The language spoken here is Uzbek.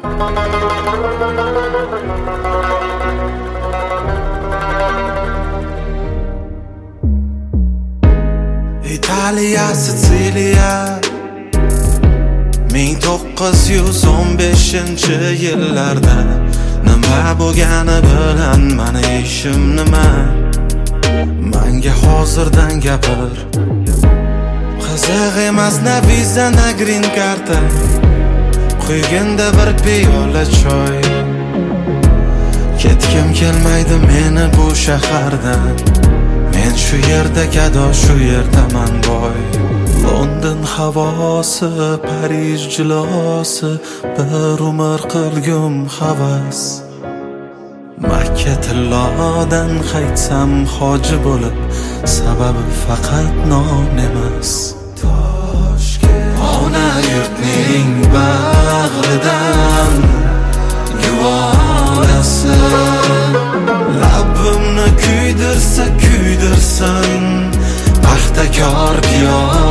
Italiya, Sitsiliya 1915-yillarda nima bo'lgani bilan meni ishim nima? Menga hozirdan gapir. Qiziq emas na viza na green karta, quyginda bir piyola choy. Ketkim kelmaydi meni bu shahardan. Men shu yerda gado, shu yerdaman boy. London havosi, Parij jilosi, bir umr qilgum havas. Makka tillodan qaytsam hoji bo'lib, sababi faqat non emas. Ona yurtning bag'ridan guvorasi, labimni kuydirsa kuydirsin, paxtakor piyoda.